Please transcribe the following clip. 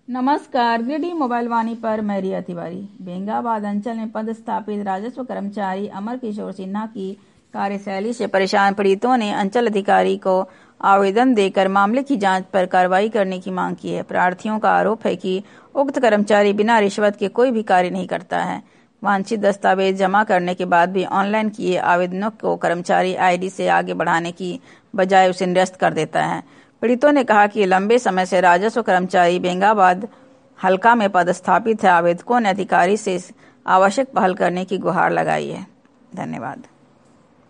नमस्कार, गिरडी मोबाइल वाणी पर मैं रिया तिवारी। बेंगाबाद अंचल में पदस्थापित राजस्व कर्मचारी अमर किशोर सिन्हा की कार्यशैली से परेशान पीड़ितों ने अंचल अधिकारी को आवेदन देकर मामले की जांच पर कार्रवाई करने की मांग की है। प्रार्थियों का आरोप है कि उक्त कर्मचारी बिना रिश्वत के कोई भी कार्य नहीं करता है। वांछित दस्तावेज जमा करने के बाद भी ऑनलाइन किए आवेदनों को कर्मचारी आईडी से आगे बढ़ाने की बजाय उसे निरस्त कर देता है। पीड़ितों ने कहा कि लंबे समय से राजस्व कर्मचारी बेंगाबाद हलका में पदस्थापित है। आवेदकों ने अधिकारी से आवश्यक पहल करने की गुहार लगाई है। धन्यवाद।